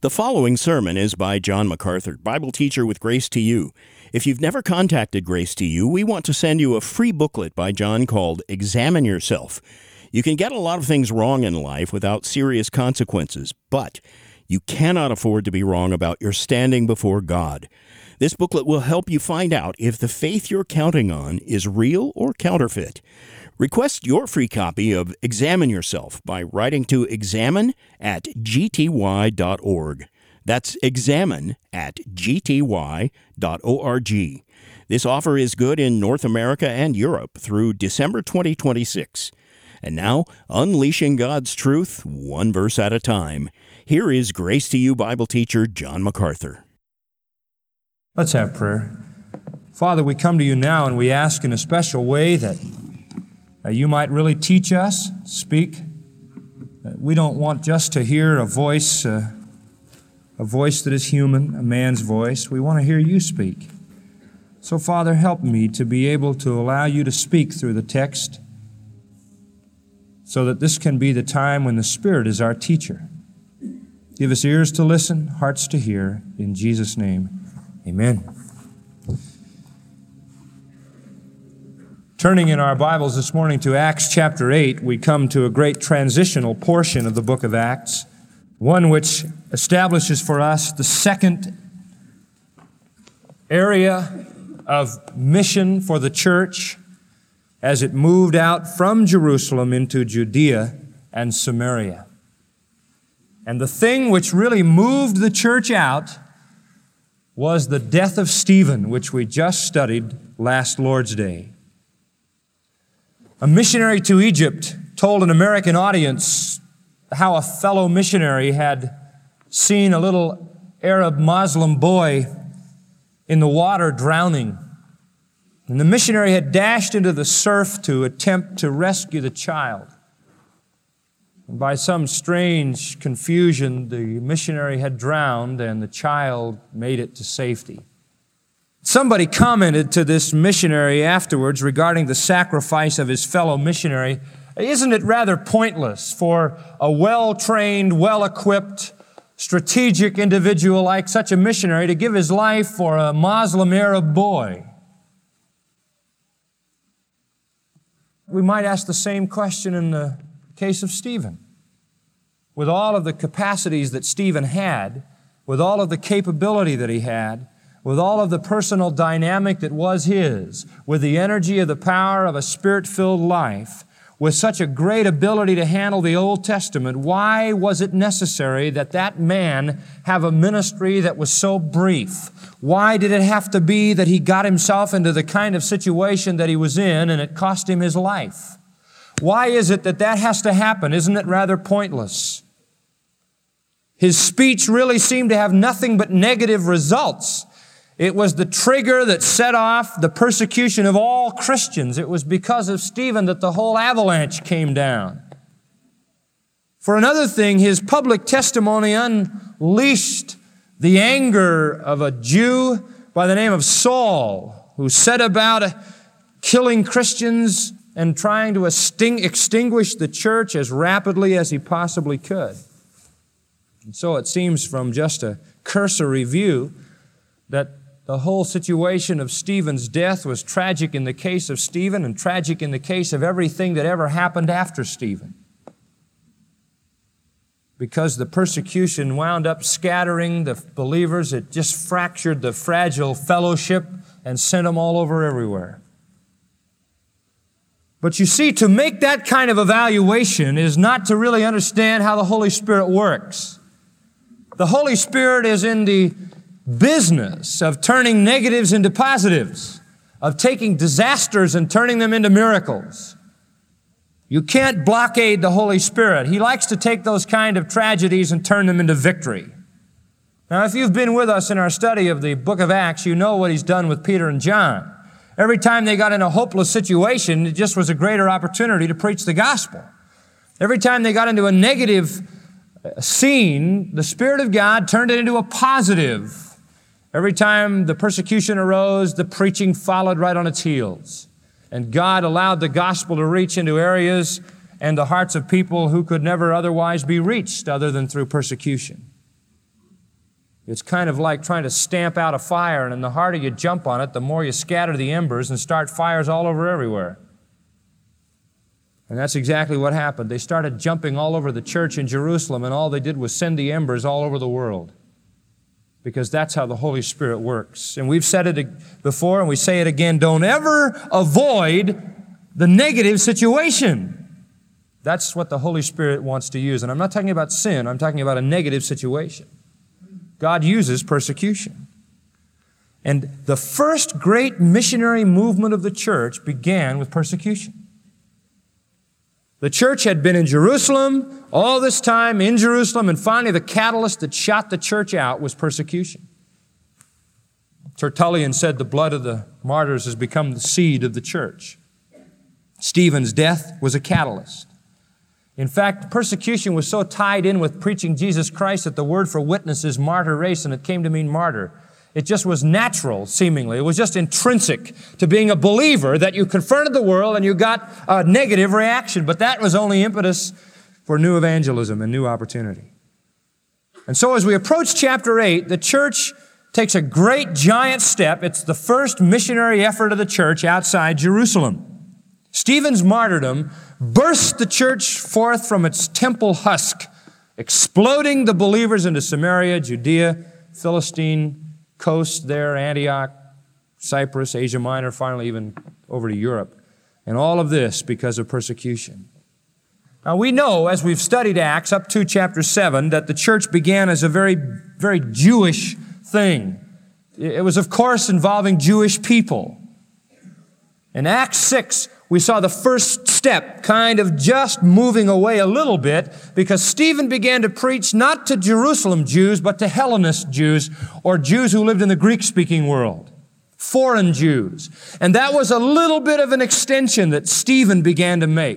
The following sermon is by John MacArthur, Bible teacher with Grace to You. If you've never contacted Grace to You, we want to send you a free booklet by John called Examine Yourself. You can get a lot of things wrong in life without serious consequences, but you cannot afford to be wrong about your standing before God. This booklet will help you find out if the faith you're counting on is real or counterfeit. Request your free copy of Examine Yourself by writing to examine@gty.org. That's examine@gty.org. This offer is good in North America and Europe through December 2026. And now, unleashing God's truth, one verse at a time. Here is Grace to You Bible teacher John MacArthur. Let's have prayer. Father, we come to you now and we ask in a special way that you might really teach us, speak. We don't want just to hear a voice that is human, a man's voice. We want to hear you speak. So, Father, help me to be able to allow you to speak through the text so that this can be the time when the Spirit is our teacher. Give us ears to listen, hearts to hear. In Jesus' name, amen. Turning in our Bibles this morning to Acts chapter 8, we come to a great transitional portion of the book of Acts, one which establishes for us the second area of mission for the church as it moved out from Jerusalem into Judea and Samaria. And the thing which really moved the church out was the death of Stephen, which we just studied last Lord's Day. A missionary to Egypt told an American audience how a fellow missionary had seen a little Arab Muslim boy in the water drowning. And the missionary had dashed into the surf to attempt to rescue the child. And by some strange confusion, the missionary had drowned and the child made it to safety. Somebody commented to this missionary afterwards regarding the sacrifice of his fellow missionary, "Isn't it rather pointless for a well-trained, well-equipped, strategic individual like such a missionary to give his life for a Muslim Arab boy?" We might ask the same question in the case of Stephen. With all of the capacities that Stephen had, with all of the capability that he had, with all of the personal dynamic that was his, with the energy of the power of a Spirit-filled life, with such a great ability to handle the Old Testament, why was it necessary that that man have a ministry that was so brief? Why did it have to be that he got himself into the kind of situation that he was in and it cost him his life? Why is it that that has to happen? Isn't it rather pointless? His speech really seemed to have nothing but negative results. It was the trigger that set off the persecution of all Christians. It was because of Stephen that the whole avalanche came down. For another thing, his public testimony unleashed the anger of a Jew by the name of Saul, who set about killing Christians and trying to extinguish the church as rapidly as he possibly could. And so it seems from just a cursory view that the whole situation of Stephen's death was tragic in the case of Stephen and tragic in the case of everything that ever happened after Stephen. Because the persecution wound up scattering the believers, it just fractured the fragile fellowship and sent them all over everywhere. But you see, to make that kind of evaluation is not to really understand how the Holy Spirit works. The Holy Spirit is in the business of turning negatives into positives, of taking disasters and turning them into miracles. You can't blockade the Holy Spirit. He likes to take those kind of tragedies and turn them into victory. Now, if you've been with us in our study of the book of Acts, you know what he's done with Peter and John. Every time they got in a hopeless situation, it just was a greater opportunity to preach the gospel. Every time they got into a negative scene, the Spirit of God turned it into a positive. Every time the persecution arose, the preaching followed right on its heels. And God allowed the gospel to reach into areas and the hearts of people who could never otherwise be reached other than through persecution. It's kind of like trying to stamp out a fire, and the harder you jump on it, the more you scatter the embers and start fires all over everywhere. And that's exactly what happened. They started jumping all over the church in Jerusalem, and all they did was send the embers all over the world. Because that's how the Holy Spirit works. And we've said it before, and we say it again, don't ever avoid the negative situation. That's what the Holy Spirit wants to use. And I'm not talking about sin, I'm talking about a negative situation. God uses persecution. And the first great missionary movement of the church began with persecution. The church had been in Jerusalem all this time, in Jerusalem, and finally the catalyst that shot the church out was persecution. Tertullian said the blood of the martyrs has become the seed of the church. Stephen's death was a catalyst. In fact, persecution was so tied in with preaching Jesus Christ that the word for witness is martyr race, and it came to mean martyr. It just was natural, seemingly. It was just intrinsic to being a believer that you confronted the world and you got a negative reaction. But that was only impetus for new evangelism and new opportunity. And so as we approach chapter 8, the church takes a great giant step. It's the first missionary effort of the church outside Jerusalem. Stephen's martyrdom burst the church forth from its temple husk, exploding the believers into Samaria, Judea, Philistine coast there, Antioch, Cyprus, Asia Minor, finally even over to Europe. And all of this because of persecution. Now we know, as we've studied Acts up to chapter 7, that the church began as a very, very Jewish thing. It was, of course, involving Jewish people. In Acts 6, we saw the first step kind of just moving away a little bit because Stephen began to preach not to Jerusalem Jews, but to Hellenist Jews, or Jews who lived in the Greek-speaking world, foreign Jews. And that was a little bit of an extension that Stephen began to make.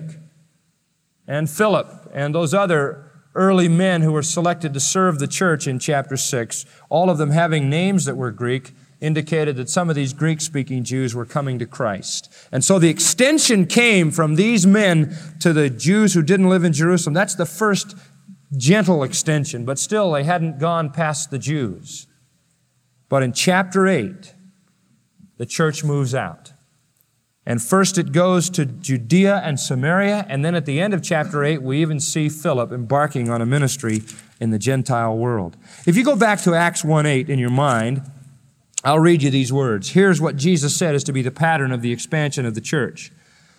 And Philip and those other early men who were selected to serve the church in chapter 6, all of them having names that were Greek, indicated that some of these Greek-speaking Jews were coming to Christ. And so the extension came from these men to the Jews who didn't live in Jerusalem. That's the first gentle extension, but still they hadn't gone past the Jews. But in chapter 8, the church moves out. And first it goes to Judea and Samaria, and then at the end of chapter 8, we even see Philip embarking on a ministry in the Gentile world. If you go back to Acts 1:8 in your mind, I'll read you these words. Here's what Jesus said is to be the pattern of the expansion of the church.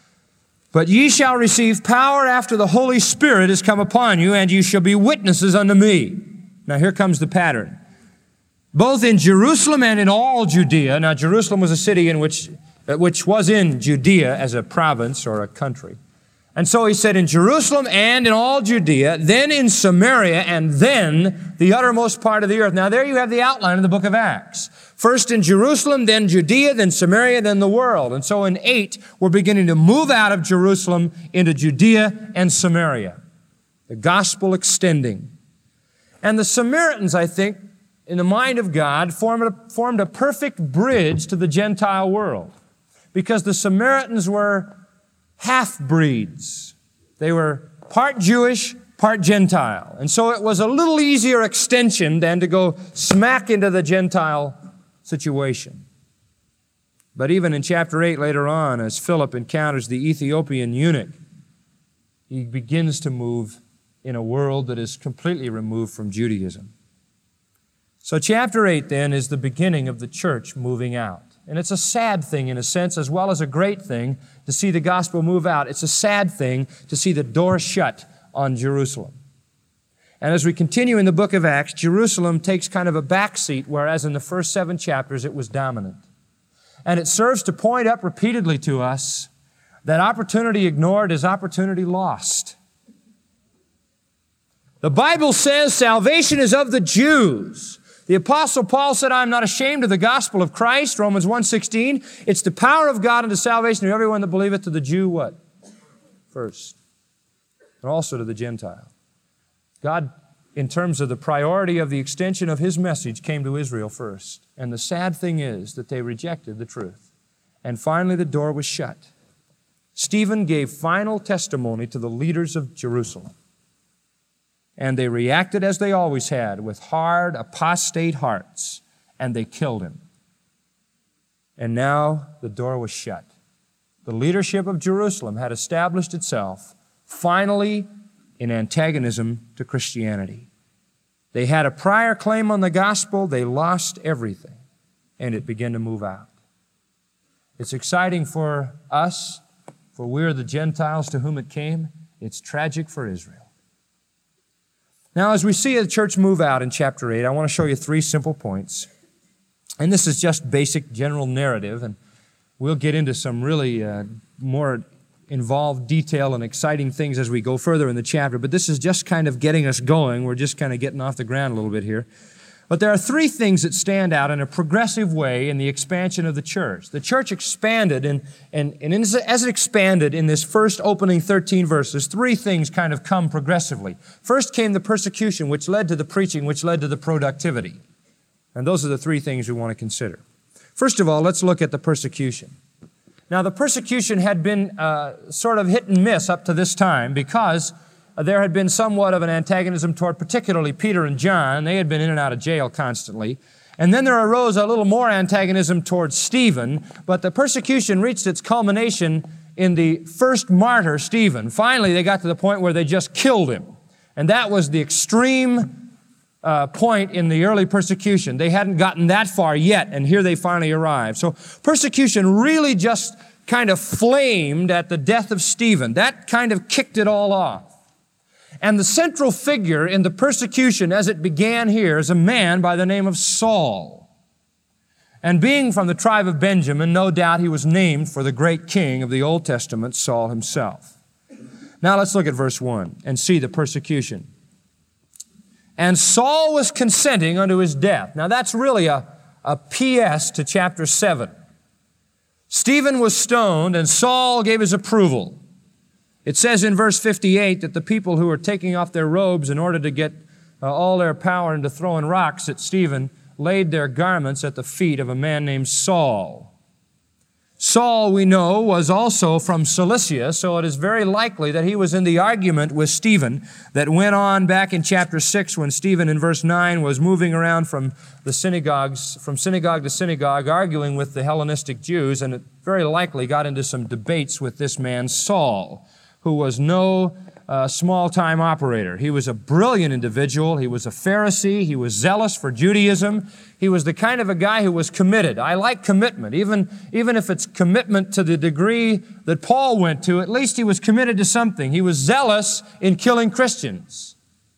But ye shall receive power after the Holy Spirit is come upon you, and you shall be witnesses unto me. Now here comes the pattern. Both in Jerusalem and in all Judea. Now Jerusalem was a city in which was in Judea as a province or a country. And so he said in Jerusalem and in all Judea, then in Samaria, and then the uttermost part of the earth. Now there you have the outline of the book of Acts. First in Jerusalem, then Judea, then Samaria, then the world. And so in 8, we're beginning to move out of Jerusalem into Judea and Samaria. The gospel extending. And the Samaritans, I think, in the mind of God, formed a perfect bridge to the Gentile world. Because the Samaritans were half-breeds. They were part Jewish, part Gentile. And so it was a little easier extension than to go smack into the Gentile situation. But even in chapter 8 later on, as Philip encounters the Ethiopian eunuch, he begins to move in a world that is completely removed from Judaism. So chapter 8 then is the beginning of the church moving out. And it's a sad thing in a sense, as well as a great thing to see the gospel move out. It's a sad thing to see the door shut on Jerusalem. And as we continue in the book of Acts, Jerusalem takes kind of a backseat, whereas in the first 7 chapters it was dominant. And it serves to point up repeatedly to us that opportunity ignored is opportunity lost. The Bible says salvation is of the Jews. The Apostle Paul said, I am not ashamed of the gospel of Christ, Romans 1:16. It's the power of God unto salvation to everyone that believeth, to the Jew what? First. And also to the Gentile. God, in terms of the priority of the extension of His message, came to Israel first. And the sad thing is that they rejected the truth. And finally the door was shut. Stephen gave final testimony to the leaders of Jerusalem. And they reacted as they always had, with hard, apostate hearts, and they killed him. And now the door was shut. The leadership of Jerusalem had established itself finally in antagonism to Christianity. They had a prior claim on the gospel, they lost everything, and it began to move out. It's exciting for us, for we're the Gentiles to whom it came. It's tragic for Israel. Now, as we see the church move out in chapter 8, I want to show you 3 simple points. And this is just basic general narrative, and we'll get into some really more involved detail and exciting things as we go further in the chapter. But this is just kind of getting us going. We're just kind of getting off the ground a little bit here. But there are 3 things that stand out in a progressive way in the expansion of the church. The church expanded, and as it expanded in this first opening 13 verses, 3 things kind of come progressively. First came the persecution, which led to the preaching, which led to the productivity. And those are the 3 things we want to consider. First of all, let's look at the persecution. Now, the persecution had been sort of hit and miss up to this time because there had been somewhat of an antagonism toward particularly Peter and John. They had been in and out of jail constantly. And then there arose a little more antagonism towards Stephen, but the persecution reached its culmination in the first martyr, Stephen. Finally, they got to the point where they just killed him. And that was the extreme point in the early persecution. They hadn't gotten that far yet, and here they finally arrived. So persecution really just kind of flamed at the death of Stephen. That kind of kicked it all off. And the central figure in the persecution as it began here is a man by the name of Saul. And being from the tribe of Benjamin, no doubt he was named for the great king of the Old Testament, Saul himself. Now let's look at verse 1 and see the persecution. And Saul was consenting unto his death. Now that's really a PS to chapter 7. Stephen was stoned and Saul gave his approval. It says in verse 58 that the people who were taking off their robes in order to get all their power into throwing rocks at Stephen laid their garments at the feet of a man named Saul. Saul, we know, was also from Cilicia, so it is very likely that he was in the argument with Stephen that went on back in chapter 6 when Stephen in verse 9 was moving around from synagogue to synagogue, arguing with the Hellenistic Jews, and it very likely got into some debates with this man Saul, who was no small-time operator. He was a brilliant individual. He was a Pharisee. He was zealous for Judaism. He was the kind of a guy who was committed. I like commitment. Even if it's commitment to the degree that Paul went to, at least he was committed to something. He was zealous in killing Christians.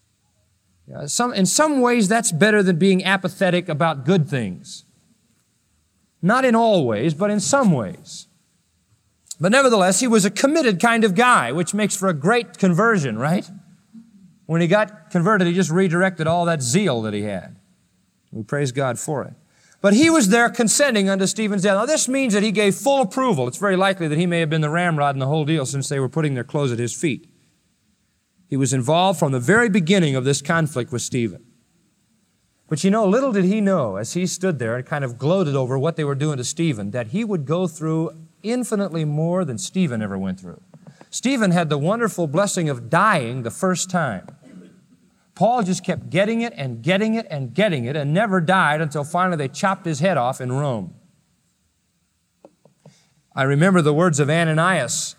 In some ways, that's better than being apathetic about good things. Not in all ways, but in some ways. But nevertheless, he was a committed kind of guy, which makes for a great conversion, right? When he got converted, he just redirected all that zeal that he had. We praise God for it. But he was there consenting unto Stephen's death. Now, this means that he gave full approval. It's very likely that he may have been the ramrod in the whole deal since they were putting their clothes at his feet. He was involved from the very beginning of this conflict with Stephen. But you know, little did he know, as he stood there and kind of gloated over what they were doing to Stephen, that he would go through infinitely more than Stephen ever went through. Stephen had the wonderful blessing of dying the first time. Paul just kept getting it and getting it and getting it and never died until finally they chopped his head off in Rome. I remember the words of Ananias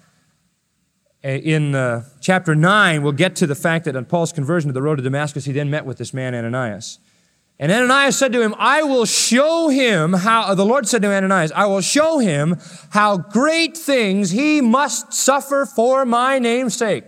in chapter 9. We'll get to the fact that on Paul's conversion to the road to Damascus, he then met with this man Ananias. And Ananias said to him, I will show him how, the Lord said to Ananias, I will show him how great things he must suffer for my name's sake.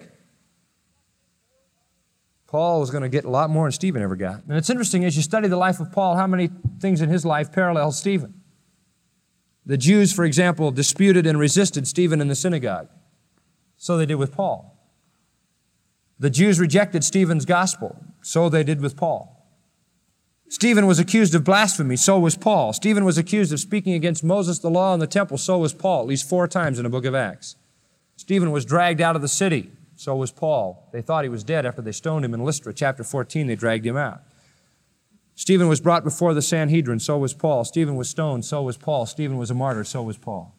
Paul was going to get a lot more than Stephen ever got. And it's interesting, as you study the life of Paul, how many things in his life parallel Stephen. The Jews, for example, disputed and resisted Stephen in the synagogue. So they did with Paul. The Jews rejected Stephen's gospel. So they did with Paul. Stephen was accused of blasphemy, so was Paul. Stephen was accused of speaking against Moses, the law, and the temple, so was Paul, at least 4 times in the book of Acts. Stephen was dragged out of the city, so was Paul. They thought he was dead after they stoned him in Lystra. Chapter 14, they dragged him out. Stephen was brought before the Sanhedrin, so was Paul. Stephen was stoned, so was Paul. Stephen was a martyr, so was Paul.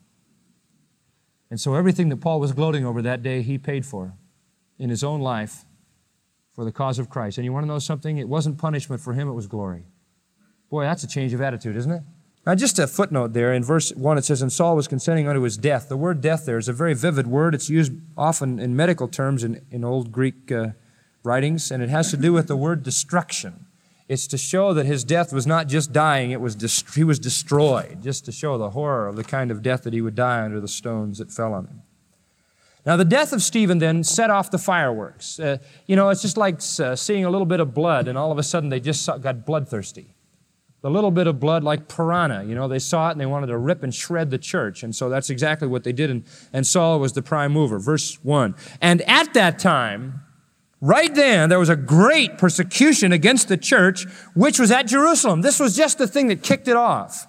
And so everything that Paul was gloating over that day, he paid for in his own life for the cause of Christ. And you want to know something? It wasn't punishment for him, it was glory. Boy, that's a change of attitude, isn't it? Now, just a footnote there. In verse 1, it says, "And Saul was consenting unto his death." The word death there is a very vivid word. It's used often in medical terms in old Greek writings, and it has to do with the word destruction. It's to show that his death was not just dying, he was destroyed, just to show the horror of the kind of death that he would die under the stones that fell on him. Now, the death of Stephen then set off the fireworks. It's just like seeing a little bit of blood, and all of a sudden they just got bloodthirsty. The little bit of blood, like piranha, they saw it and they wanted to rip and shred the church. And so that's exactly what they did, and Saul was the prime mover. Verse 1, "And at that time, right then, there was a great persecution against the church, which was at Jerusalem." This was just the thing that kicked it off.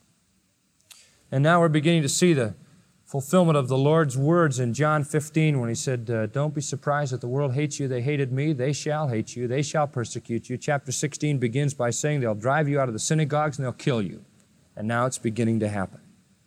And now we're beginning to see the fulfillment of the Lord's words in John 15 when he said, "Don't be surprised that the world hates you. They hated me. They shall hate you. They shall persecute you." Chapter 16 begins by saying they'll drive you out of the synagogues and they'll kill you. And now it's beginning to happen.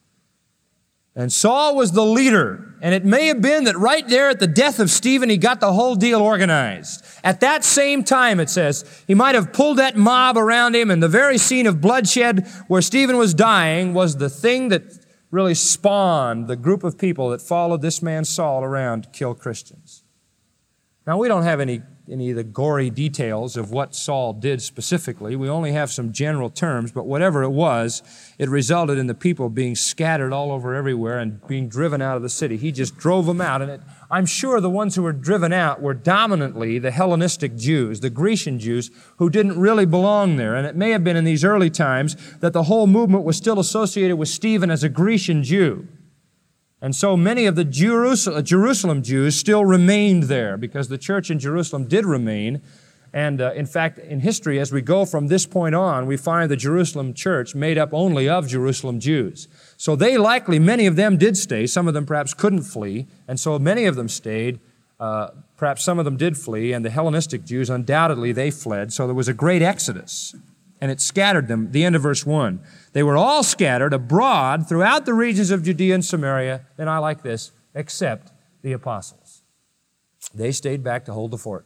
And Saul was the leader. And it may have been that right there at the death of Stephen, he got the whole deal organized. At that same time, it says, he might have pulled that mob around him, and the very scene of bloodshed where Stephen was dying was the thing that really spawned the group of people that followed this man Saul around to kill Christians. Now, we don't have any of the gory details of what Saul did specifically. We only have some general terms, but whatever it was, it resulted in the people being scattered all over everywhere and being driven out of the city. He just drove them out, and I'm sure the ones who were driven out were dominantly the Hellenistic Jews, the Grecian Jews, who didn't really belong there. And it may have been in these early times that the whole movement was still associated with Stephen as a Grecian Jew. And so many of the Jerusalem Jews still remained there because the church in Jerusalem did remain. And in fact, in history, as we go from this point on, we find the Jerusalem church made up only of Jerusalem Jews. So many of them did stay. Some of them perhaps couldn't flee. And so many of them stayed. Perhaps some of them did flee. And the Hellenistic Jews, undoubtedly, they fled. So there was a great exodus. And it scattered them. The end of verse 1. They were all scattered abroad throughout the regions of Judea and Samaria, and I like this, except the apostles. They stayed back to hold the fort.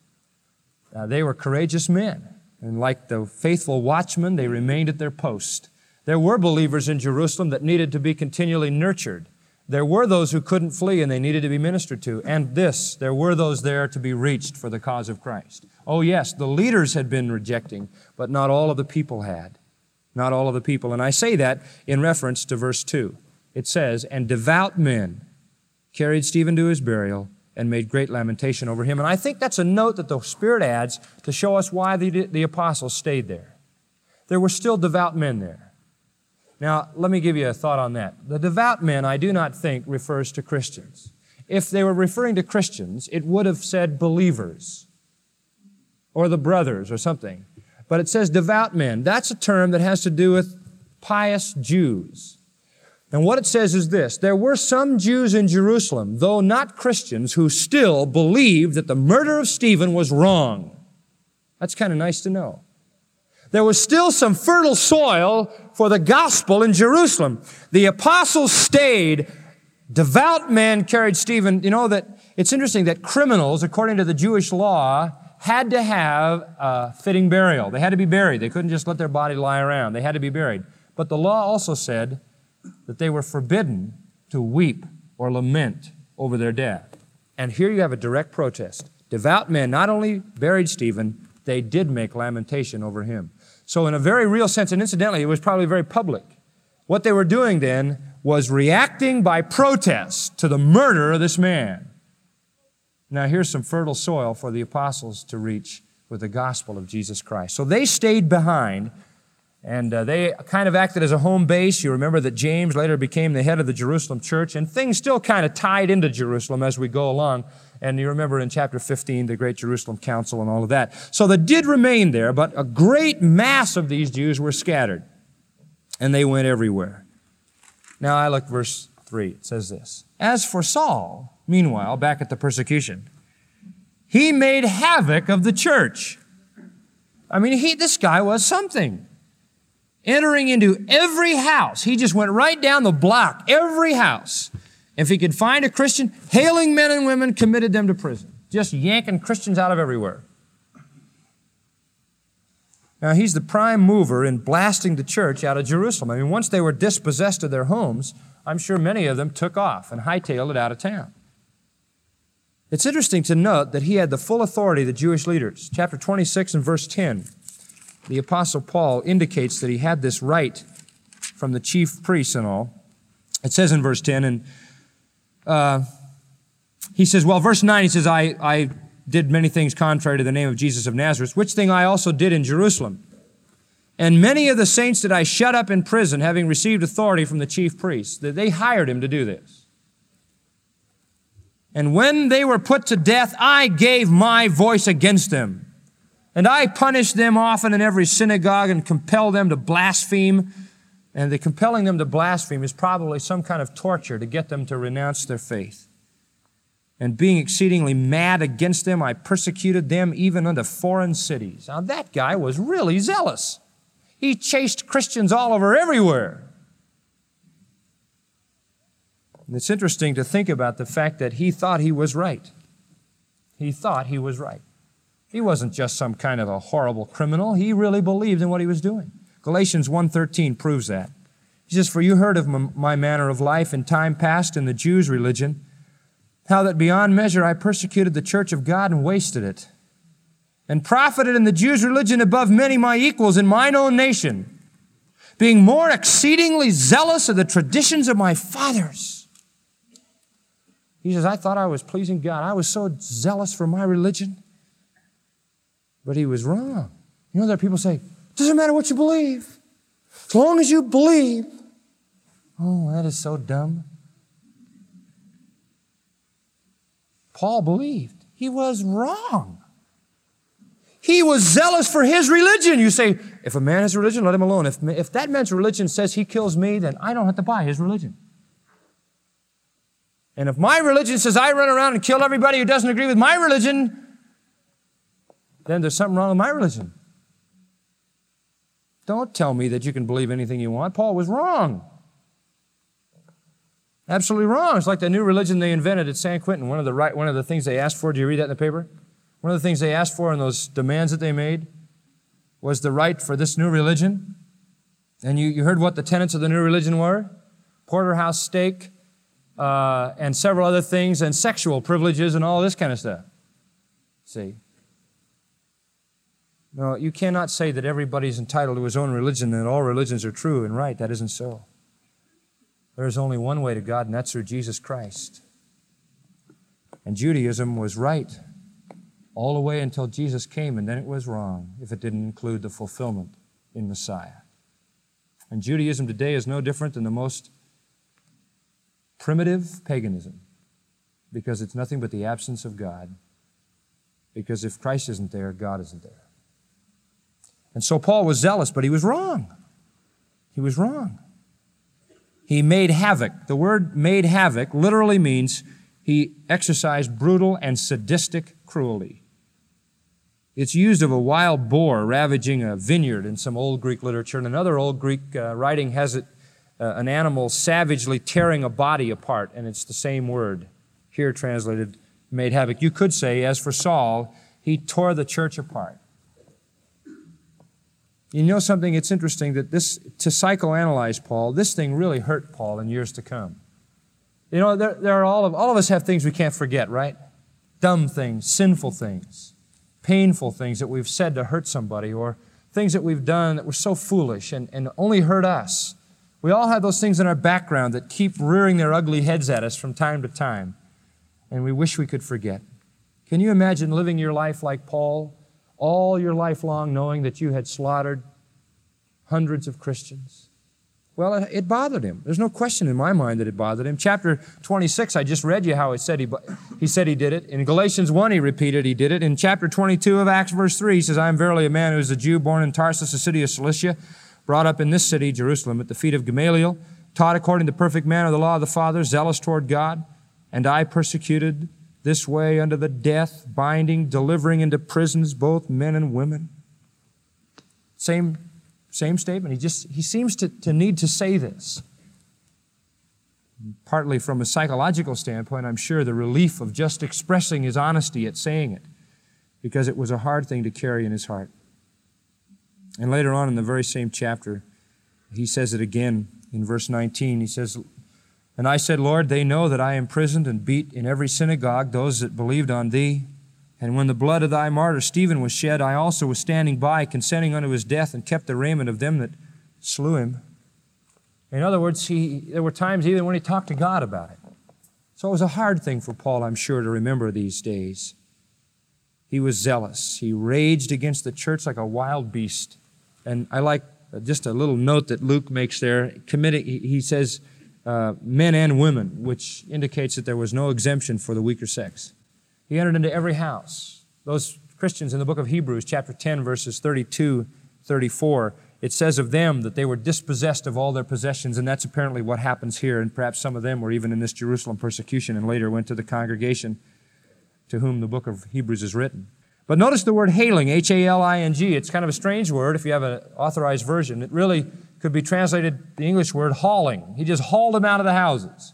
They were courageous men, and like the faithful watchmen, they remained at their post. There were believers in Jerusalem that needed to be continually nurtured. There were those who couldn't flee, and they needed to be ministered to. And there were those there to be reached for the cause of Christ. Oh yes, the leaders had been rejecting, but not all of the people had. Not all of the people. And I say that in reference to verse 2. It says, "And devout men carried Stephen to his burial and made great lamentation over him." And I think that's a note that the Spirit adds to show us why the apostles stayed there. There were still devout men there. Now, let me give you a thought on that. The devout men, I do not think, refers to Christians. If they were referring to Christians, it would have said believers or the brothers or something. But it says devout men. That's a term that has to do with pious Jews. And what it says is this: there were some Jews in Jerusalem, though not Christians, who still believed that the murder of Stephen was wrong. That's kind of nice to know. There was still some fertile soil for the gospel in Jerusalem. The apostles stayed. Devout men carried Stephen. You know that it's interesting that criminals, according to the Jewish law, had to have a fitting burial. They had to be buried. They couldn't just let their body lie around. They had to be buried. But the law also said that they were forbidden to weep or lament over their death. And here you have a direct protest. Devout men not only buried Stephen, they did make lamentation over him. So in a very real sense, and incidentally, it was probably very public, what they were doing then was reacting by protest to the murder of this man. Now here's some fertile soil for the apostles to reach with the gospel of Jesus Christ. So they stayed behind, and they kind of acted as a home base. You remember that James later became the head of the Jerusalem church, and things still kind of tied into Jerusalem as we go along. And you remember in chapter 15, the Great Jerusalem Council and all of that. So they did remain there, but a great mass of these Jews were scattered, and they went everywhere. Now I look verse 3. It says this: "As for Saul, meanwhile, back at the persecution, he made havoc of the church." I mean, this guy was something. Entering into every house. He just went right down the block, every house. If he could find a Christian, hailing men and women, committed them to prison. just yanking Christians out of everywhere. Now, he's the prime mover in blasting the church out of Jerusalem. I mean, once they were dispossessed of their homes, I'm sure many of them took off and hightailed it out of town. It's interesting to note that he had the full authority of the Jewish leaders. Chapter 26 and verse 10, the Apostle Paul indicates that he had this right from the chief priests and all. It says in verse 10, and he says, well, verse 9, he says, I did many things contrary to the name of Jesus of Nazareth, which thing I also did in Jerusalem. And many of the saints that I shut up in prison, having received authority from the chief priests, that they hired him to do this. And when they were put to death, I gave my voice against them. And I punished them often in every synagogue and compelled them to blaspheme. And the compelling them to blaspheme is probably some kind of torture to get them to renounce their faith. And being exceedingly mad against them, I persecuted them even unto foreign cities. Now that guy was really zealous. He chased Christians all over everywhere. And it's interesting to think about the fact that he thought he was right. He thought he was right. He wasn't just some kind of a horrible criminal. He really believed in what he was doing. Galatians 1:13 proves that. He says, for you heard of my manner of life in time past in the Jews' religion, how that beyond measure I persecuted the church of God and wasted it, and profited in the Jews' religion above many my equals in mine own nation, being more exceedingly zealous of the traditions of my fathers. He says, I thought I was pleasing God. I was so zealous for my religion. But he was wrong. You know, there are people say, it doesn't matter what you believe, as long as you believe. Oh, that is so dumb. Paul believed. He was wrong. He was zealous for his religion. You say, if a man has a religion, let him alone. If that man's religion says he kills me, then I don't have to buy his religion. And if my religion says I run around and kill everybody who doesn't agree with my religion, then there's something wrong with my religion. Don't tell me that you can believe anything you want. Paul was wrong. Absolutely wrong. It's like the new religion they invented at San Quentin. One of the things they asked for, do you read that in the paper? One of the things they asked for in those demands that they made was the right for this new religion. And you heard what the tenets of the new religion were? Porterhouse steak, and several other things, and sexual privileges and all this kind of stuff. See? No, you cannot say that everybody's entitled to his own religion and that all religions are true and right. That isn't so. There is only one way to God, and that's through Jesus Christ. And Judaism was right all the way until Jesus came, and then it was wrong if it didn't include the fulfillment in Messiah. And Judaism today is no different than the most primitive paganism, because it's nothing but the absence of God. Because if Christ isn't there, God isn't there. And so Paul was zealous, but he was wrong. He was wrong. He made havoc. The word made havoc literally means he exercised brutal and sadistic cruelty. It's used of a wild boar ravaging a vineyard in some old Greek literature. And another old Greek writing has it, an animal savagely tearing a body apart, and it's the same word here translated, made havoc. You could say, as for Saul, he tore the church apart. You know something? It's interesting that to psychoanalyze Paul, this thing really hurt Paul in years to come. You know, there are all of us have things we can't forget, right? Dumb things, sinful things, painful things that we've said to hurt somebody, or things that we've done that were so foolish and only hurt us. We all have those things in our background that keep rearing their ugly heads at us from time to time, and we wish we could forget. Can you imagine living your life like Paul, all your life long, knowing that you had slaughtered hundreds of Christians? Well, it bothered him. There's no question in my mind that it bothered him. Chapter 26, I just read you how it said he said he did it. In Galatians 1, he repeated he did it. In chapter 22 of Acts, verse 3, he says, I am verily a man who is a Jew, born in Tarsus, a city of Cilicia, brought up in this city, Jerusalem, at the feet of Gamaliel, taught according to the perfect manner of the law of the fathers, zealous toward God, and I persecuted this way unto the death, binding, delivering into prisons both men and women. Same statement. He seems to need to say this. Partly from a psychological standpoint, I'm sure the relief of just expressing his honesty at saying it, because it was a hard thing to carry in his heart. And later on in the very same chapter, he says it again in verse 19. He says, "And I said, Lord, they know that I imprisoned and beat in every synagogue those that believed on thee. And when the blood of thy martyr Stephen was shed, I also was standing by, consenting unto his death, and kept the raiment of them that slew him." In other words, there were times even when he talked to God about it. So it was a hard thing for Paul, I'm sure, to remember these days. He was zealous. He raged against the church like a wild beast. And I like just a little note that Luke makes there. He says men and women, which indicates that there was no exemption for the weaker sex. He entered into every house. Those Christians in the book of Hebrews, chapter 10, verses 32, 34, it says of them that they were dispossessed of all their possessions, and that's apparently what happens here, and perhaps some of them were even in this Jerusalem persecution and later went to the congregation to whom the book of Hebrews is written. But notice the word hailing, H-A-L-I-N-G. It's kind of a strange word if you have an authorized version. It really could be translated the English word hauling. He just hauled them out of the houses.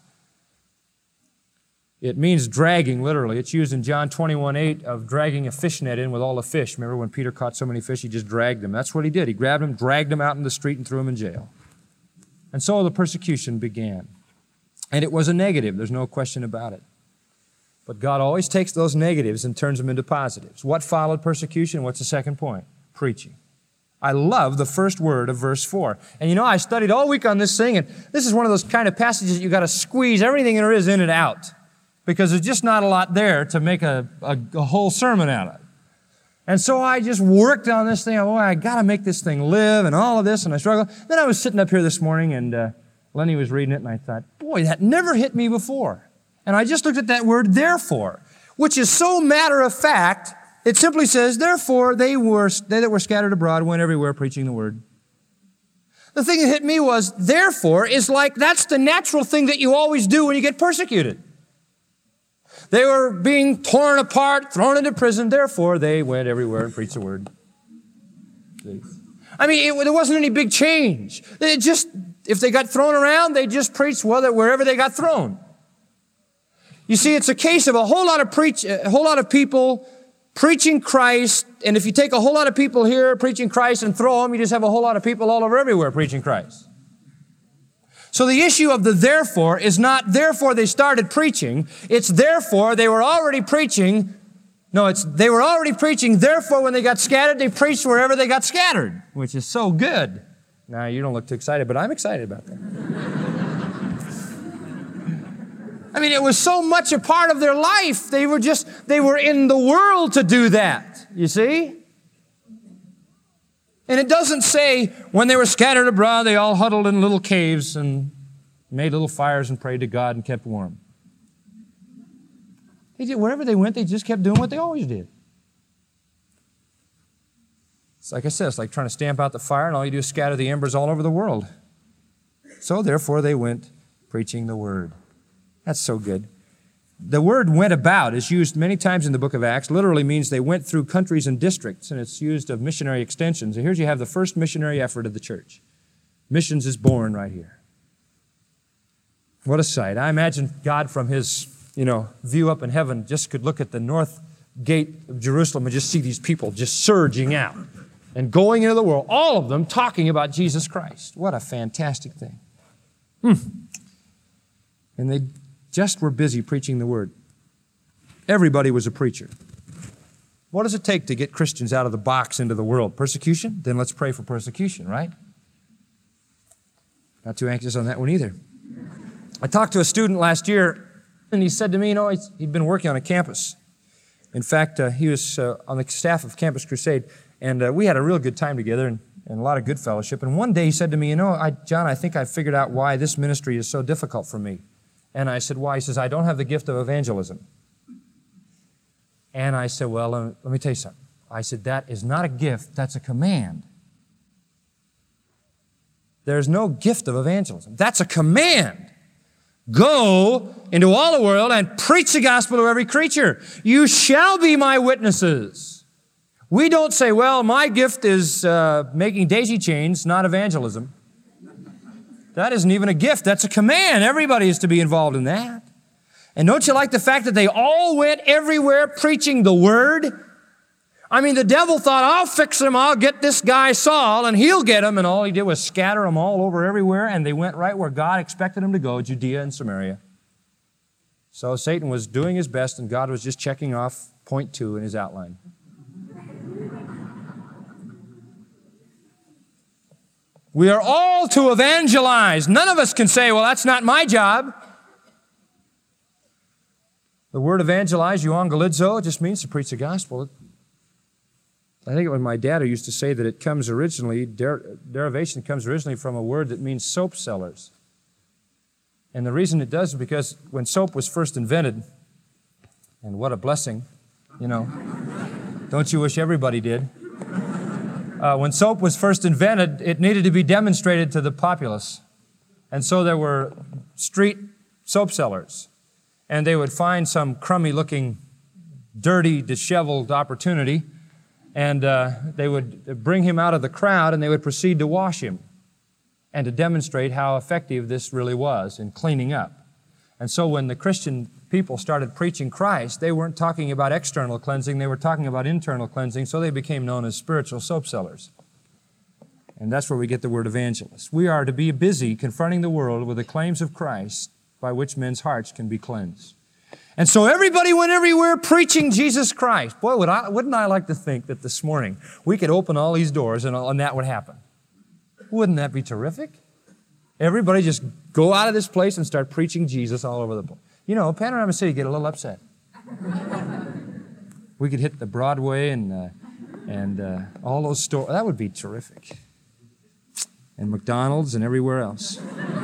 It means dragging, literally. It's used in John 21:8 of dragging a fish net in with all the fish. Remember when Peter caught so many fish, he just dragged them. That's what he did. He grabbed them, dragged them out in the street, and threw them in jail. And so the persecution began. And it was a negative. There's no question about it. But God always takes those negatives and turns them into positives. What followed persecution? What's the second point? Preaching. I love the first word of verse 4. And you know, I studied all week on this thing, and this is one of those kind of passages that you got to squeeze everything there is in it out, because there's just not a lot there to make a whole sermon out of. And so I just worked on this thing. Oh, I got to make this thing live and all of this, and I struggled. Then I was sitting up here this morning, and Lenny was reading it, and I thought, boy, that never hit me before. And I just looked at that word, therefore, which is so matter of fact. It simply says, therefore, they that were scattered abroad went everywhere preaching the word. The thing that hit me was, therefore, is like that's the natural thing that you always do when you get persecuted. They were being torn apart, thrown into prison. Therefore, they went everywhere and preached the word. I mean, there wasn't any big change. If they got thrown around, they just preached wherever they got thrown. You see, it's a case of a whole lot of people preaching Christ. And if you take a whole lot of people here preaching Christ and throw them, you just have a whole lot of people all over everywhere preaching Christ. So the issue of the therefore is not therefore they started preaching. It's therefore they were already preaching. No, they were already preaching. Therefore, when they got scattered, they preached wherever they got scattered, which is so good. Now, you don't look too excited, but I'm excited about that. I mean, it was so much a part of their life. They were in the world to do that, you see? And it doesn't say when they were scattered abroad, they all huddled in little caves and made little fires and prayed to God and kept warm. Wherever they went, they just kept doing what they always did. It's like I said, it's like trying to stamp out the fire, and all you do is scatter the embers all over the world. So therefore they went preaching the word. That's so good. The word went about is used many times in the book of Acts. Literally means they went through countries and districts, and it's used of missionary extensions. And here you have the first missionary effort of the church. Missions is born right here. What a sight. I imagine God from his, view up in heaven just could look at the north gate of Jerusalem and just see these people just surging out and going into the world, all of them talking about Jesus Christ. What a fantastic thing. And they just were busy preaching the word. Everybody was a preacher. What does it take to get Christians out of the box into the world? Persecution? Then let's pray for persecution, right? Not too anxious on that one either. I talked to a student last year, and he said to me, he'd been working on a campus. In fact, he was on the staff of Campus Crusade, and we had a real good time together and a lot of good fellowship. And one day he said to me, John, I think I figured out why this ministry is so difficult for me. And I said, why? He says, I don't have the gift of evangelism. And I said, well, let me tell you something. I said, that is not a gift, that's a command. There's no gift of evangelism. That's a command. Go into all the world and preach the gospel to every creature. You shall be my witnesses. We don't say, well, my gift is making daisy chains, not evangelism. That isn't even a gift. That's a command. Everybody is to be involved in that. And don't you like the fact that they all went everywhere preaching the Word? I mean, the devil thought, I'll fix him. I'll get this guy Saul, and he'll get him. And all he did was scatter them all over everywhere, and they went right where God expected them to go, Judea and Samaria. So Satan was doing his best, and God was just checking off point 2 in his outline. We are all to evangelize. None of us can say, well, that's not my job. The word evangelize, euangelizo, just means to preach the gospel. I think it was my dad who used to say that it comes originally, derivation comes originally from a word that means soap sellers. And the reason it does is because when soap was first invented, and what a blessing, you know, don't you wish everybody did? When soap was first invented, it needed to be demonstrated to the populace. And so there were street soap sellers. And they would find some crummy-looking, dirty, disheveled opportunity, and they would bring him out of the crowd, and they would proceed to wash him and to demonstrate how effective this really was in cleaning up. And so when the Christian people started preaching Christ, they weren't talking about external cleansing, they were talking about internal cleansing, so they became known as spiritual soap sellers. And that's where we get the word evangelist. We are to be busy confronting the world with the claims of Christ by which men's hearts can be cleansed. And so everybody went everywhere preaching Jesus Christ. Boy, wouldn't I like to think that this morning we could open all these doors and that would happen. Wouldn't that be terrific? Everybody just go out of this place and start preaching Jesus all over the place. You know, Panorama City get a little upset. We could hit the Broadway and all those stores. That would be terrific. And McDonald's and everywhere else.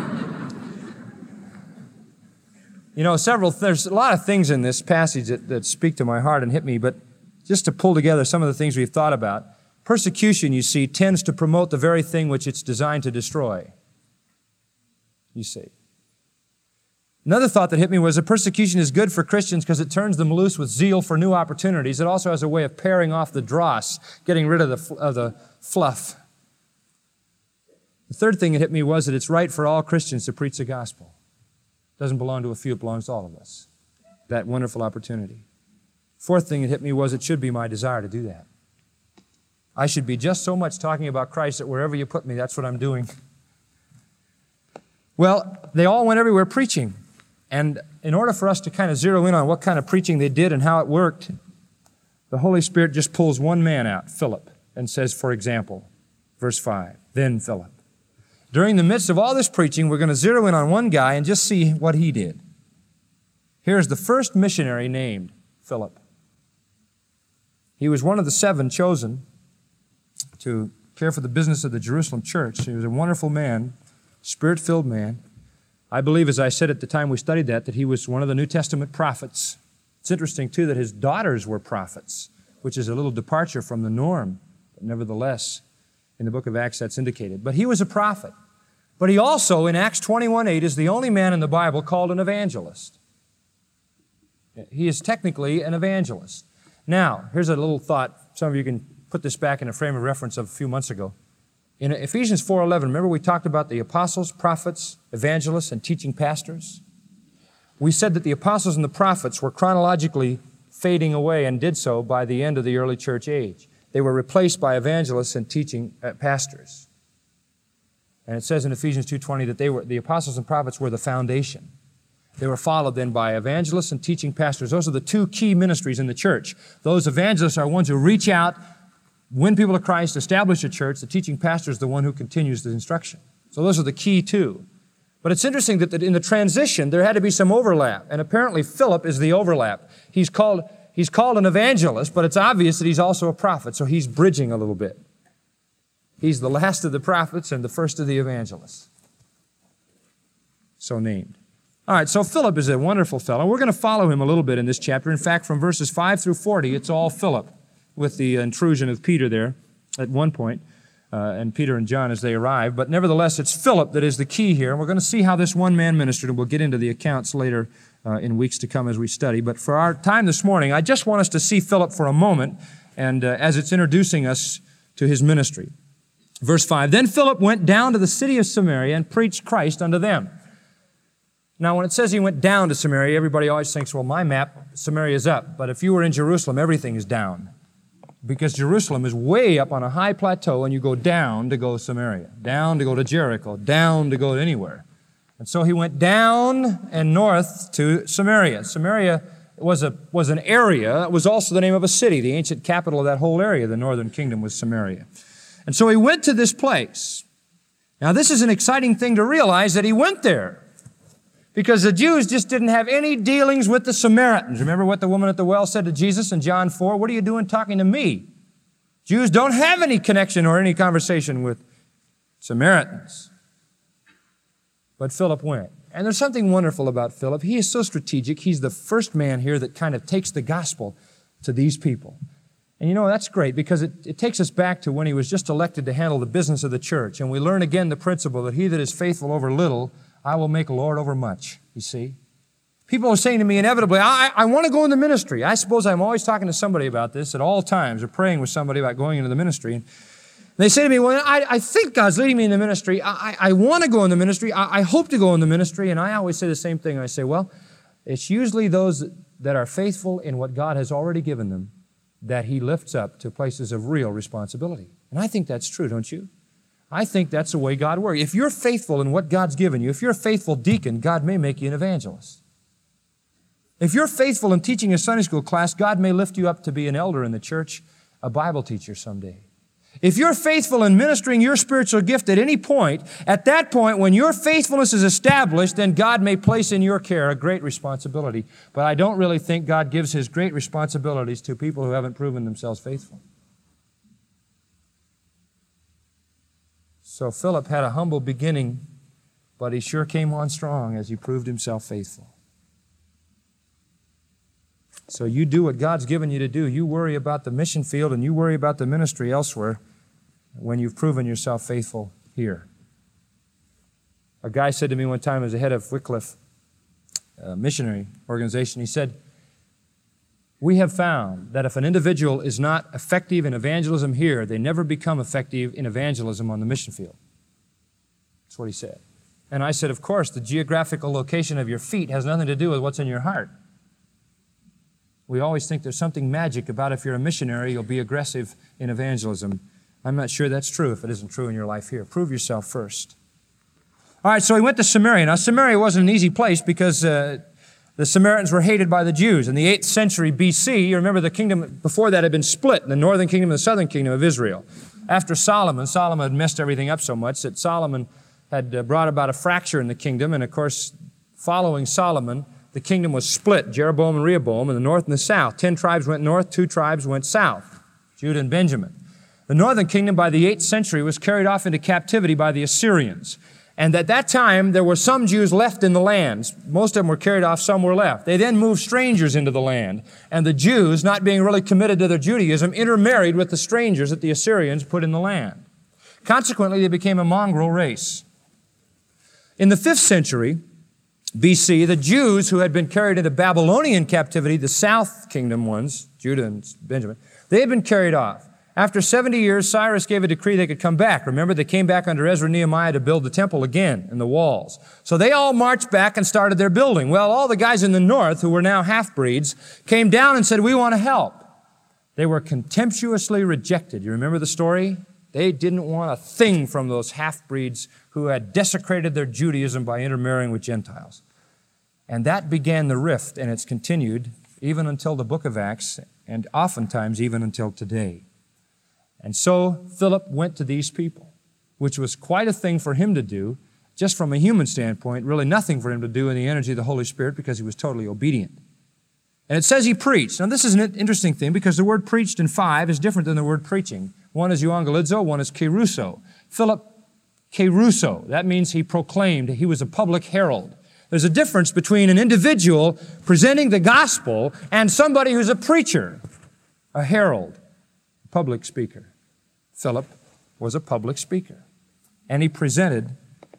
You know, there's a lot of things in this passage that speak to my heart and hit me, but just to pull together some of the things we've thought about, persecution, you see, tends to promote the very thing which it's designed to destroy. You see. Another thought that hit me was that persecution is good for Christians because it turns them loose with zeal for new opportunities. It also has a way of paring off the dross, getting rid of the fluff. The third thing that hit me was that it's right for all Christians to preach the gospel. It doesn't belong to a few, it belongs to all of us. That wonderful opportunity. Fourth thing that hit me was it should be my desire to do that. I should be just so much talking about Christ that wherever you put me, that's what I'm doing. Well, they all went everywhere preaching. And in order for us to kind of zero in on what kind of preaching they did and how it worked, the Holy Spirit just pulls one man out, Philip, and says, for example, verse 5, then Philip. During the midst of all this preaching, we're going to zero in on one guy and just see what he did. Here's the first missionary named Philip. He was one of the 7 chosen to care for the business of the Jerusalem church. He was a wonderful man, Spirit-filled man. I believe, as I said at the time we studied that he was one of the New Testament prophets. It's interesting, too, that his daughters were prophets, which is a little departure from the norm. But nevertheless, in the book of Acts, that's indicated. But he was a prophet. But he also, in Acts 21:8, is the only man in the Bible called an evangelist. He is technically an evangelist. Now, here's a little thought. Some of you can put this back in a frame of reference of a few months ago. In Ephesians 4:11, remember we talked about the apostles, prophets, evangelists, and teaching pastors? We said that the apostles and the prophets were chronologically fading away and did so by the end of the early church age. They were replaced by evangelists and teaching pastors. And it says in Ephesians 2:20 that the apostles and prophets were the foundation. They were followed then by evangelists and teaching pastors. Those are the 2 key ministries in the church. Those evangelists are ones who reach out, win people to Christ, establish a church. The teaching pastor is the one who continues the instruction. So those are the key 2. But it's interesting that in the transition, there had to be some overlap. And apparently Philip is the overlap. He's called an evangelist, but it's obvious that he's also a prophet, so he's bridging a little bit. He's the last of the prophets and the first of the evangelists. So named. All right, so Philip is a wonderful fellow. We're going to follow him a little bit in this chapter. In fact, from verses 5 through 40, it's all Philip, with the intrusion of Peter there at one point, and Peter and John as they arrive. But nevertheless, it's Philip that is the key here. And we're going to see how this one man ministered, and we'll get into the accounts later in weeks to come as we study. But for our time this morning, I just want us to see Philip for a moment, and as it's introducing us to his ministry. Verse 5, then Philip went down to the city of Samaria and preached Christ unto them. Now, when it says he went down to Samaria, everybody always thinks, well, my map, Samaria is up. But if you were in Jerusalem, everything is down. Because Jerusalem is way up on a high plateau, and you go down to go to Samaria, down to go to Jericho, down to go to anywhere. And so he went down and north to Samaria. Samaria was an area. It was also the name of a city. The ancient capital of that whole area, the northern kingdom, was Samaria. And so he went to this place. Now, this is an exciting thing to realize, that he went there, because the Jews just didn't have any dealings with the Samaritans. Remember what the woman at the well said to Jesus in John 4? What are you doing talking to me? Jews don't have any connection or any conversation with Samaritans. But Philip went. And there's something wonderful about Philip. He is so strategic. He's the first man here that kind of takes the gospel to these people. And you know, that's great, because it takes us back to when he was just elected to handle the business of the church. And we learn again the principle that he that is faithful over little, I will make Lord over much, you see. People are saying to me inevitably, I want to go in the ministry. I suppose I'm always talking to somebody about this at all times, or praying with somebody about going into the ministry. And they say to me, well, I think God's leading me in the ministry. I want to go in the ministry. I hope to go in the ministry. And I always say the same thing. I say, well, it's usually those that are faithful in what God has already given them that He lifts up to places of real responsibility. And I think that's true, don't you? I think that's the way God works. If you're faithful in what God's given you, if you're a faithful deacon, God may make you an evangelist. If you're faithful in teaching a Sunday school class, God may lift you up to be an elder in the church, a Bible teacher someday. If you're faithful in ministering your spiritual gift at any point, at that point, when your faithfulness is established, then God may place in your care a great responsibility. But I don't really think God gives His great responsibilities to people who haven't proven themselves faithful. So Philip had a humble beginning, but he sure came on strong as he proved himself faithful. So you do what God's given you to do. You worry about the mission field and you worry about the ministry elsewhere when you've proven yourself faithful here. A guy said to me one time, as the head of Wycliffe missionary organization, he said, we have found that if an individual is not effective in evangelism here, they never become effective in evangelism on the mission field. That's what he said. And I said, of course, the geographical location of your feet has nothing to do with what's in your heart. We always think there's something magic about if you're a missionary, you'll be aggressive in evangelism. I'm not sure that's true if it isn't true in your life here. Prove yourself first. All right, so he went to Samaria. Now, Samaria wasn't an easy place because the Samaritans were hated by the Jews. In the 8th century BC, you remember the kingdom before that had been split, the northern kingdom and the southern kingdom of Israel. After Solomon had messed everything up so much that Solomon had brought about a fracture in the kingdom. And of course, following Solomon, the kingdom was split, Jeroboam and Rehoboam, in the north and the south. 10 tribes went north, 2 tribes went south, Judah and Benjamin. The northern kingdom by the 8th century was carried off into captivity by the Assyrians. And at that time, there were some Jews left in the lands. Most of them were carried off, some were left. They then moved strangers into the land. And the Jews, not being really committed to their Judaism, intermarried with the strangers that the Assyrians put in the land. Consequently, they became a mongrel race. In the 5th century BC, the Jews who had been carried into Babylonian captivity, the south kingdom ones, Judah and Benjamin, they had been carried off. After 70 years, Cyrus gave a decree they could come back. Remember, they came back under Ezra and Nehemiah to build the temple again and the walls. So they all marched back and started their building. Well, all the guys in the north, who were now half-breeds, came down and said, we want to help. They were contemptuously rejected. You remember the story? They didn't want a thing from those half-breeds who had desecrated their Judaism by intermarrying with Gentiles. And that began the rift, and it's continued even until the book of Acts, and oftentimes even until today. And so Philip went to these people, which was quite a thing for him to do, just from a human standpoint, really nothing for him to do in the energy of the Holy Spirit because he was totally obedient. And it says he preached. Now this is an interesting thing because the word preached in 5 is different than the word preaching. One is euangelizo, one is keruso. Philip keruso, that means he proclaimed, he was a public herald. There's a difference between an individual presenting the gospel and somebody who's a preacher, a herald, a public speaker. Philip was a public speaker. And he presented,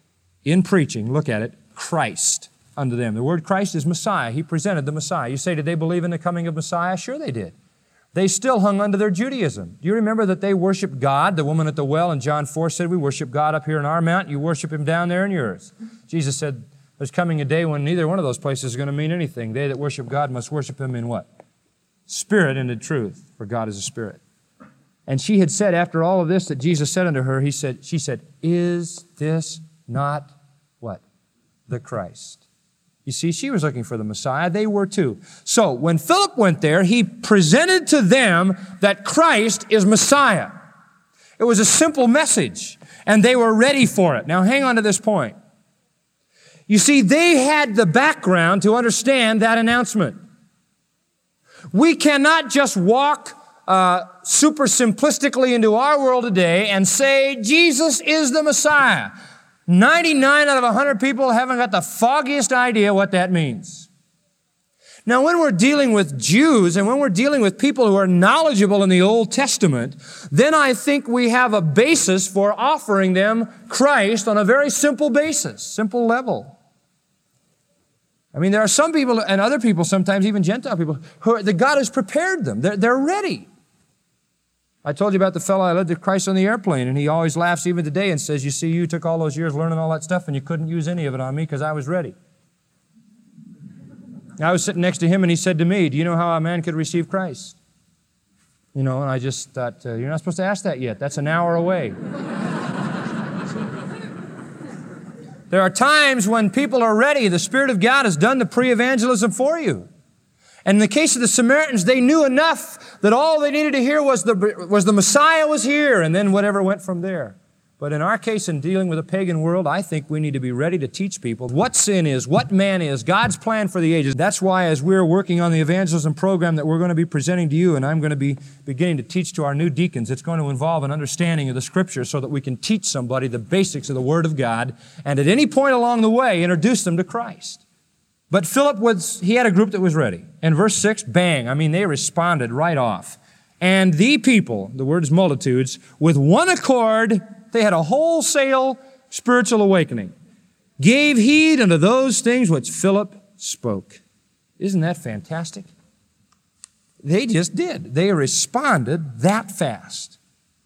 in preaching, look at it, Christ unto them. The word Christ is Messiah. He presented the Messiah. You say, did they believe in the coming of Messiah? Sure they did. They still hung onto their Judaism. Do you remember that they worshiped God? The woman at the well in John 4 said, we worship God up here in our mountain. You worship Him down there in yours. Jesus said, there's coming a day when neither one of those places is going to mean anything. They that worship God must worship Him in what? Spirit and in truth, for God is a spirit. And she had said after all of this that Jesus said unto her, she said, is this not what? The Christ. You see, she was looking for the Messiah. They were too. So when Philip went there, he presented to them that Christ is Messiah. It was a simple message, and they were ready for it. Now hang on to this point. You see, they had the background to understand that announcement. We cannot just walk super simplistically into our world today and say, Jesus is the Messiah. 99 out of 100 people haven't got the foggiest idea what that means. Now, when we're dealing with Jews and when we're dealing with people who are knowledgeable in the Old Testament, then I think we have a basis for offering them Christ on a very simple basis, simple level. I mean, there are some people and other people, sometimes even Gentile people, that God has prepared them. They're ready. I told you about the fellow I led to Christ on the airplane, and he always laughs even today and says, you see, you took all those years learning all that stuff, and you couldn't use any of it on me because I was ready. I was sitting next to him, and he said to me, do you know how a man could receive Christ? You know, and I just thought, you're not supposed to ask that yet. That's an hour away. There are times when people are ready. The Spirit of God has done the pre-evangelism for you. And in the case of the Samaritans, they knew enough that all they needed to hear was the Messiah was here, and then whatever went from there. But in our case, in dealing with a pagan world, I think we need to be ready to teach people what sin is, what man is, God's plan for the ages. That's why as we're working on the evangelism program that we're going to be presenting to you, and I'm going to be beginning to teach to our new deacons, it's going to involve an understanding of the Scripture so that we can teach somebody the basics of the Word of God, and at any point along the way, introduce them to Christ. But Philip he had a group that was ready. And verse 6, bang, I mean, they responded right off. And the people, the word is multitudes, with one accord, they had a wholesale spiritual awakening, gave heed unto those things which Philip spoke. Isn't that fantastic? They just did. They responded that fast.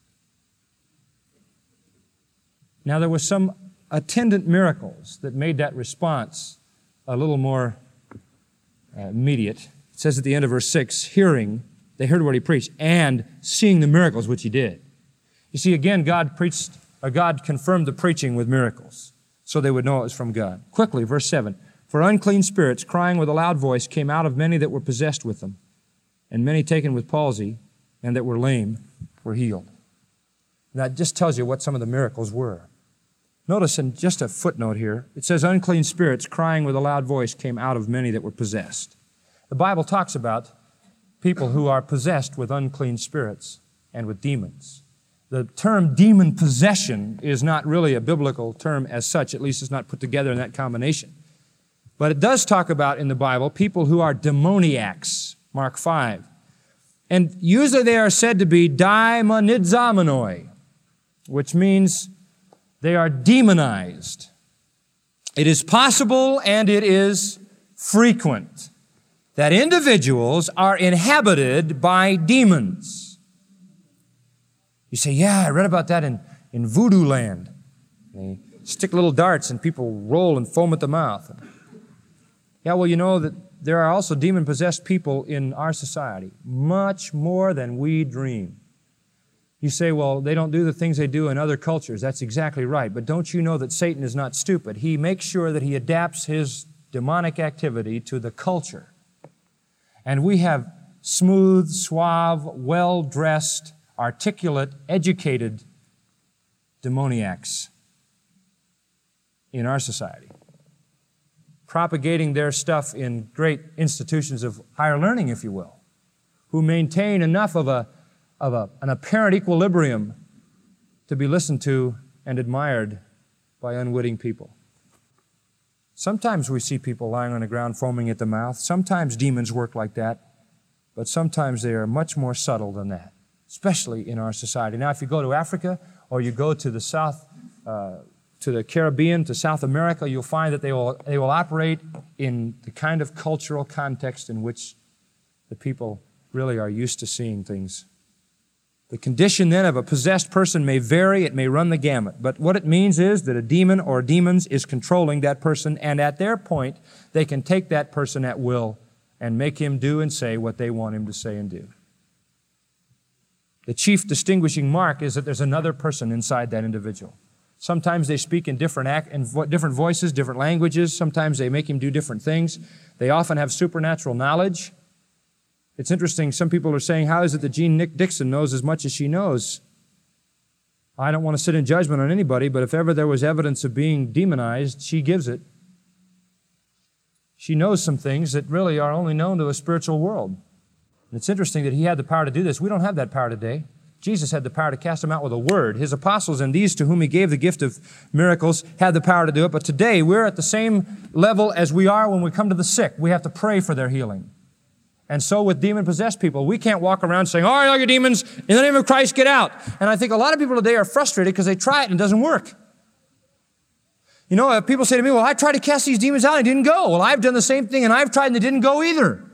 Now, there were some attendant miracles that made that response a little more immediate. It says at the end of verse 6, hearing, they heard what he preached, and seeing the miracles which he did. You see, again, God confirmed the preaching with miracles, so they would know it was from God. Quickly, verse 7, for unclean spirits, crying with a loud voice, came out of many that were possessed with them, and many taken with palsy, and that were lame, were healed. And that just tells you what some of the miracles were. Notice in just a footnote here, it says unclean spirits crying with a loud voice came out of many that were possessed. The Bible talks about people who are possessed with unclean spirits and with demons. The term demon possession is not really a biblical term as such, at least it's not put together in that combination. But it does talk about in the Bible people who are demoniacs, Mark 5. And usually they are said to be daimonizomenoi, which means they are demonized. It is possible and it is frequent that individuals are inhabited by demons. You say, yeah, I read about that in voodoo land. They stick little darts and people roll and foam at the mouth. Yeah, well, you know that there are also demon-possessed people in our society, much more than we dream. You say, well, they don't do the things they do in other cultures. That's exactly right. But don't you know that Satan is not stupid? He makes sure that he adapts his demonic activity to the culture. And we have smooth, suave, well-dressed, articulate, educated demoniacs in our society, propagating their stuff in great institutions of higher learning, if you will, who maintain enough of an apparent equilibrium to be listened to and admired by unwitting people. Sometimes we see people lying on the ground foaming at the mouth. Sometimes demons work like that, but sometimes they are much more subtle than that, especially in our society. Now, if you go to Africa or you go to the South, to the Caribbean, to South America, you'll find that they will operate in the kind of cultural context in which the people really are used to seeing things. The condition then of a possessed person may vary, it may run the gamut, but what it means is that a demon or demons is controlling that person, and at their point, they can take that person at will and make him do and say what they want him to say and do. The chief distinguishing mark is that there's another person inside that individual. Sometimes they speak in different voices, different languages. Sometimes they make him do different things. They often have supernatural knowledge. It's interesting, some people are saying, how is it that Jean Dixon knows as much as she knows? I don't want to sit in judgment on anybody, but if ever there was evidence of being demonized, she gives it. She knows some things that really are only known to a spiritual world. And it's interesting that he had the power to do this. We don't have that power today. Jesus had the power to cast them out with a word. His apostles and these to whom he gave the gift of miracles had the power to do it. But today we're at the same level as we are when we come to the sick. We have to pray for their healing. And so with demon-possessed people, we can't walk around saying, all right, all you demons, in the name of Christ, get out. And I think a lot of people today are frustrated because they try it and it doesn't work. You know, people say to me, well, I tried to cast these demons out and it didn't go. Well, I've done the same thing and I've tried and it didn't go either.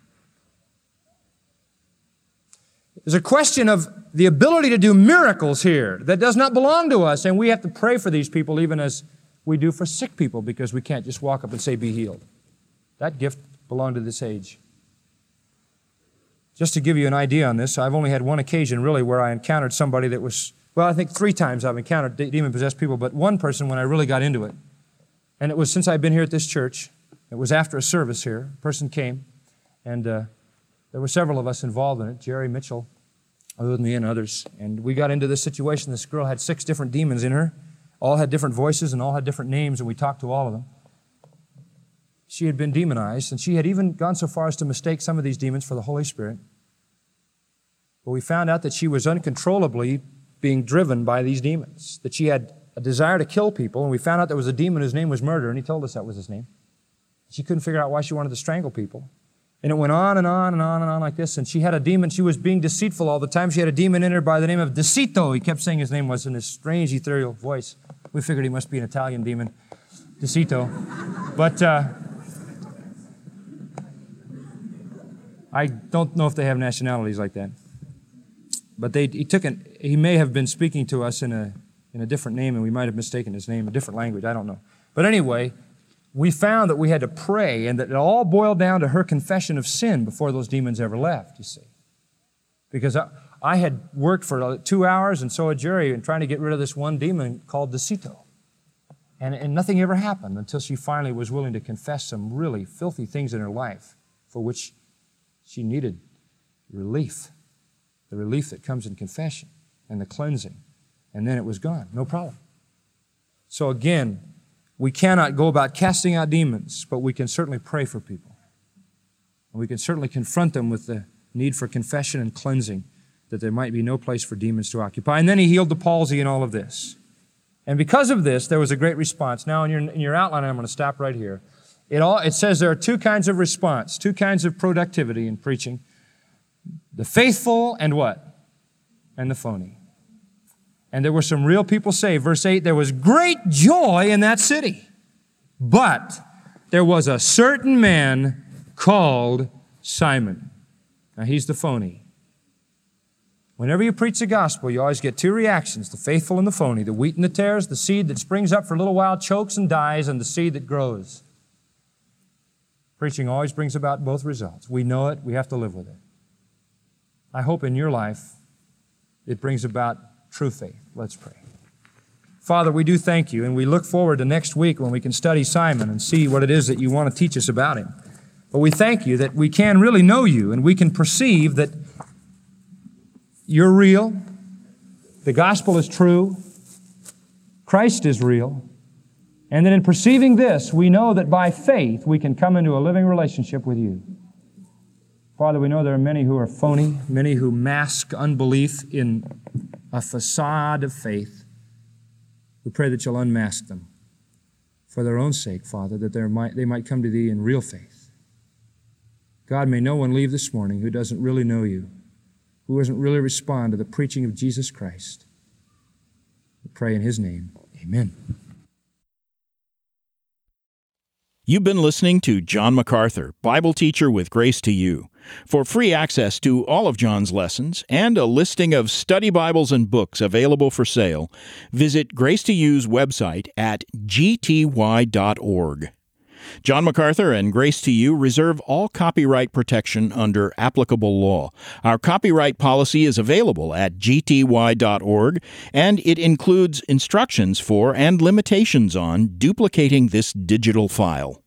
There's a question of the ability to do miracles here that does not belong to us, and we have to pray for these people even as we do for sick people because we can't just walk up and say, be healed. That gift belonged to this age. Just to give you an idea on this, I've only had one occasion really where I encountered somebody that was, well, I think 3 times I've encountered demon-possessed people, but one person when I really got into it. And it was since I've been here at this church. It was after a service here. A person came, and there were several of us involved in it, Jerry Mitchell, with me and others. And we got into this situation. This girl had 6 different demons in her. All had different voices and all had different names, and we talked to all of them. She had been demonized, and she had even gone so far as to mistake some of these demons for the Holy Spirit. But we found out that she was uncontrollably being driven by these demons, that she had a desire to kill people, and we found out there was a demon whose name was murder, and he told us that was his name. She couldn't figure out why she wanted to strangle people. And it went on and on and on and on like this, and she had a demon. She was being deceitful all the time. She had a demon in her by the name of Decito. He kept saying his name was in this strange ethereal voice. We figured he must be an Italian demon, Decito. But I don't know if they have nationalities like that. But he may have been speaking to us in a different name, and we might have mistaken his name, a different language, I don't know. But anyway, we found that we had to pray, and that it all boiled down to her confession of sin before those demons ever left, you see. Because I had worked for 2 hours, and so had Jerry, in trying to get rid of this one demon called Decito. And nothing ever happened until she finally was willing to confess some really filthy things in her life for which she needed relief. The relief that comes in confession and the cleansing. And then it was gone. No problem. So again, we cannot go about casting out demons, but we can certainly pray for people. And we can certainly confront them with the need for confession and cleansing, that there might be no place for demons to occupy. And then he healed the palsy and all of this. And because of this, there was a great response. Now, in your outline, I'm going to stop right here. It says there are 2 kinds of response, 2 kinds of productivity in preaching. The faithful and what? And the phony. And there were some real people saved. Verse 8, there was great joy in that city. But there was a certain man called Simon. Now he's the phony. Whenever you preach the gospel, you always get 2 reactions, the faithful and the phony. The wheat and the tares, the seed that springs up for a little while, chokes and dies, and the seed that grows. Preaching always brings about both results. We know it. We have to live with it. I hope in your life it brings about true faith. Let's pray. Father, we do thank you, and we look forward to next week when we can study Simon and see what it is that you want to teach us about him. But we thank you that we can really know you, and we can perceive that you're real, the gospel is true, Christ is real, and that in perceiving this, we know that by faith we can come into a living relationship with you. Father, we know there are many who are phony, many who mask unbelief in a facade of faith. We pray that you'll unmask them for their own sake, Father, that they might come to Thee in real faith. God, may no one leave this morning who doesn't really know You, who doesn't really respond to the preaching of Jesus Christ. We pray in His name. Amen. You've been listening to John MacArthur, Bible teacher with Grace to You. For free access to all of John's lessons and a listing of study Bibles and books available for sale, visit Grace to You's website at gty.org. John MacArthur and Grace to You reserve all copyright protection under applicable law. Our copyright policy is available at gty.org, and it includes instructions for and limitations on duplicating this digital file.